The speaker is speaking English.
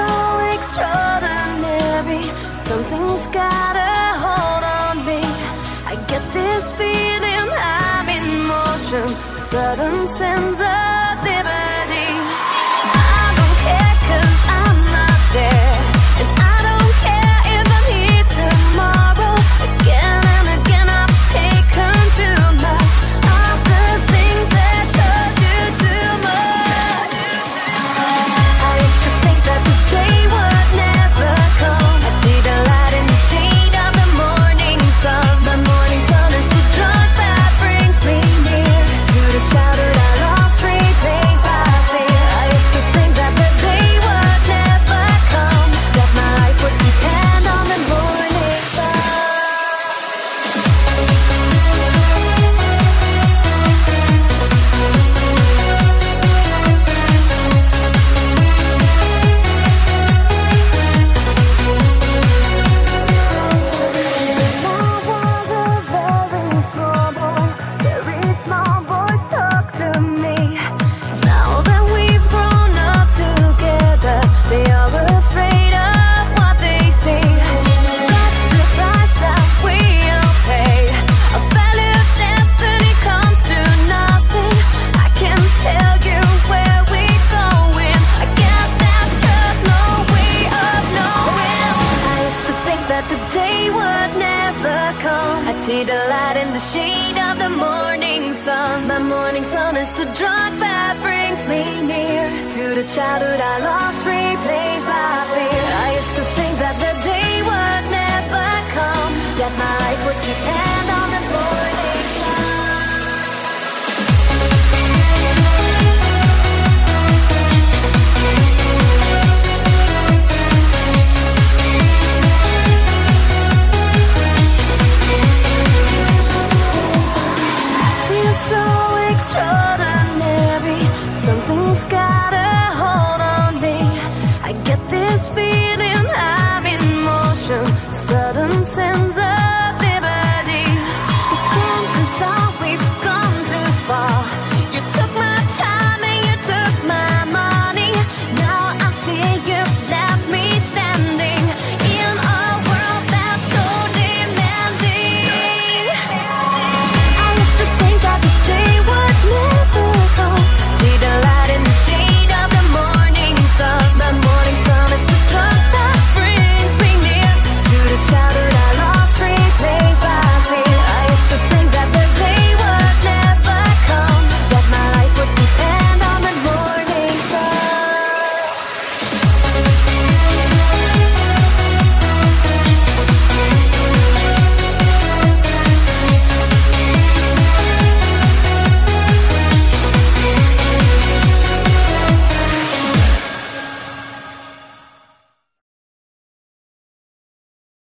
so extraordinary. Something's got a hold on me. I get this feeling I'm in motion, sudden sense of liberty. I don't care 'cause I'm not there, and I don't care if I'm here tomorrow. Again and again I've taken too much of the things that cause you too much. I used to think that the day would never come. I'd see the light in the shade of the morning sun. The morning sun is the drug that brings me near to the childhood I lost, replaced by fear. I used to think that the day would never come, that my life would depend on the morning sun. Very small voice talk to me. Now that we've grown up together, they are afraid of what they see. That's the price that we all pay. A failure of destiny comes to nothing. I can tell you where we're going. I guess that's just no way of knowing. I used to think that the day would never come. I'd see the light in the shade of the morning sun. The morning sun is the drug that brings me near to the childhood I lost, replaced by